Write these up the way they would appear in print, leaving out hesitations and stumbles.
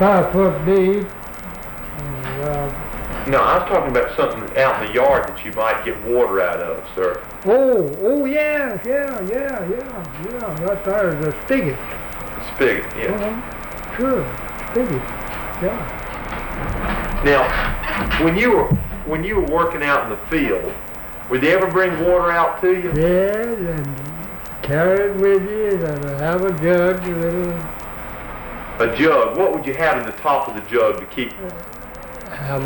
5 foot deep. No, I was talking about something out in the yard that you might get water out of, sir. Oh, yeah. Right there is a spigot. Spigot, yeah. Sure, spigot, yeah. Now, when you were working out in the field, would they ever bring water out to you? Yeah, and carry it with you, and have a jug, A jug. What would you have in the top of the jug to keep? Have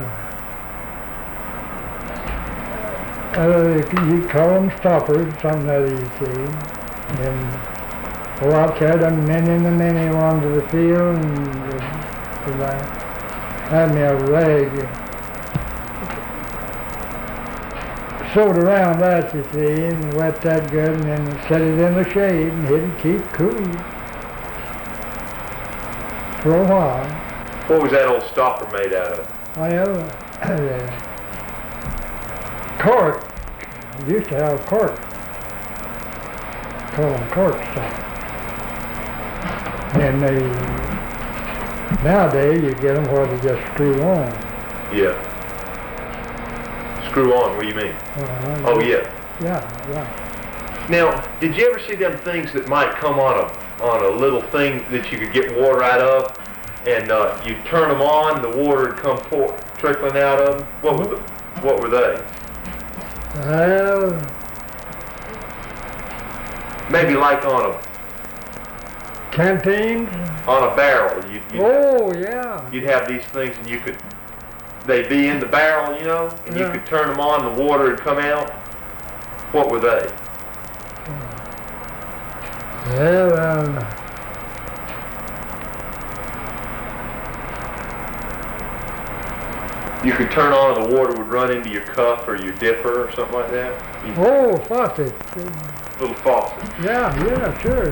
you call them stoppers, something that you see, and go out there and many ones of the field, and have me a rag sewed around that, you see, and wet that good, and then set it in the shade and hit it, keep cool for a while. What was that old stopper made out of? Cork. We used to have cork. Call them cork stoppers. And nowadays you get them where they just screw on. Yeah. Screw on, what do you mean? Oh, yeah. Yeah. Now, did you ever see them things that might come on a little thing that you could get water out of, and you turn them on, the water would come trickling out of them? What were they? Maybe like on a canteen? On a barrel. Yeah. You'd have these things, and they'd be in the barrel, and you could turn them on, the water would come out. What were they? You could turn on and the water would run into your cup or your dipper or something like that? Faucet. Little faucet. Yeah, sure.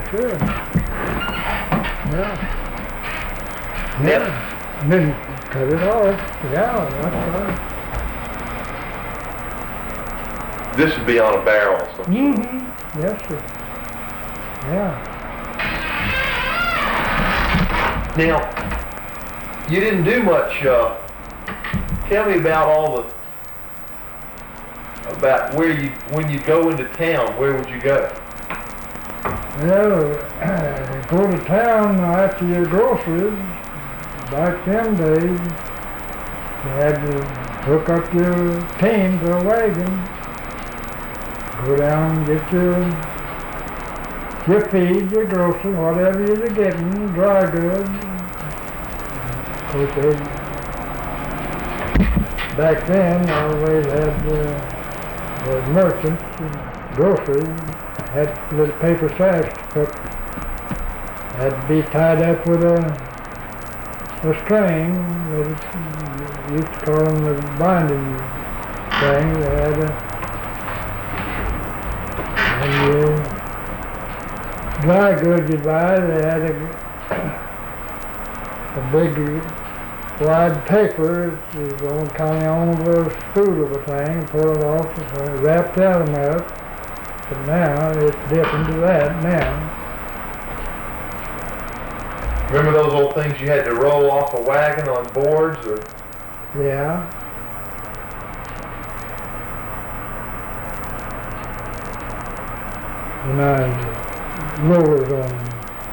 Yeah. And then cut it off. Yeah, that's right. This would be on a barrel or something. Mm-hmm. Yes, sir. Yeah. Now, you didn't do much. Tell me about when you go into town, where would you go? Well, go to town after your groceries. Back them days, you had to hook up your team to a wagon, go down and get your feed, your groceries, whatever you're getting, dry goods. Of course, back then, I always had the merchants, groceries, had little paper sacks to put, had to be tied up with a string. They used to call them the binding string. They had and your dry goods you buy, they had a big wide paper. It was kind of on a little spool of a thing, pull it off, and wrap them up. But now it's different to that now. Remember those old things you had to roll off a wagon on boards? Yeah. And rollers on them.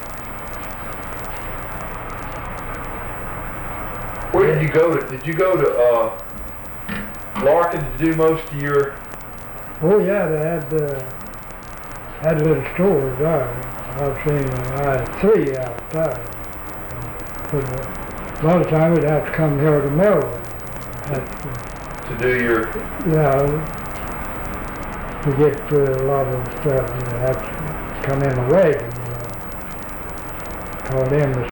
Where did you go to? Did you go to Larkin to do most of your? Oh yeah, they had little stores there. I've seen them. I had 3 out there. A lot of times we'd have to come here to Melbourne. To do your... Yeah, to get a lot of the stuff, you'd have to come in a wagon, call them the